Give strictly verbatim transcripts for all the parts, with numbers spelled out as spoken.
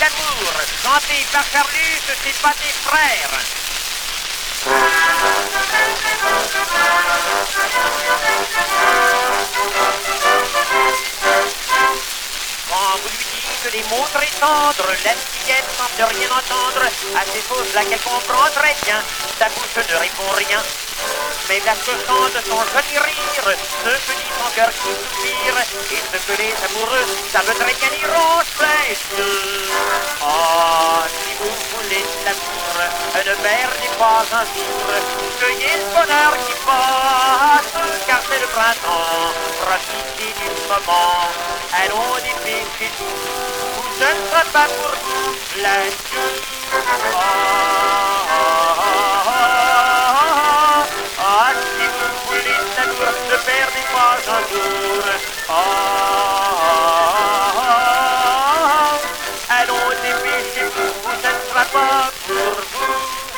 d'amour, chanté par Carlus, c'est pas tes frères. Quand vous lui dites des mots très tendres, la fillette semble de rien entendre. À ces choses-là qu'elle comprend très bien, sa bouche ne répond rien. Mais la se chante son joli rire, ce que dit son cœur qui soupire, et ce que les amoureux savent très bien dire en cesse. Oh, si vous voulez de l'amour, ne perdez pas un jour, cueillez le bonheur qui passe, car c'est le printemps, profitez du moment, allons dépêchez-vous, ou ce ne sera pas pour vous la nuit. Oh, oh, oh, oh. Ah, si vous voulez l'amour, ne perdez pas un jour. Ah, ah, ah, ah. Allons dépêchez-vous, ce ne sera pas pour vous.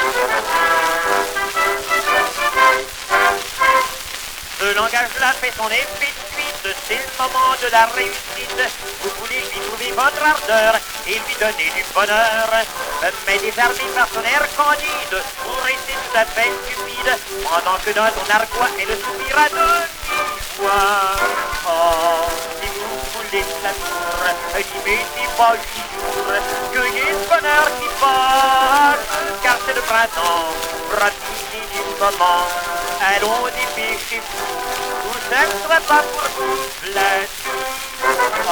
Ce langage-là fait son effet de suite, c'est le moment de la réussite. Vous voulez lui trouver votre ardeur et lui donner du bonheur. Mais désarmé par son air candide, vous restez tout à fait stupide, pendant que dans son argois elle soupira de mi-voix. Oh, si vous voulez de l'amour, n'y mettez pas huit jours, cueillez le bonheur qui passe, car c'est le printemps, profitez du moment. Allons dépêchez-vous, tout ça ne sera pas pour vous la nuit.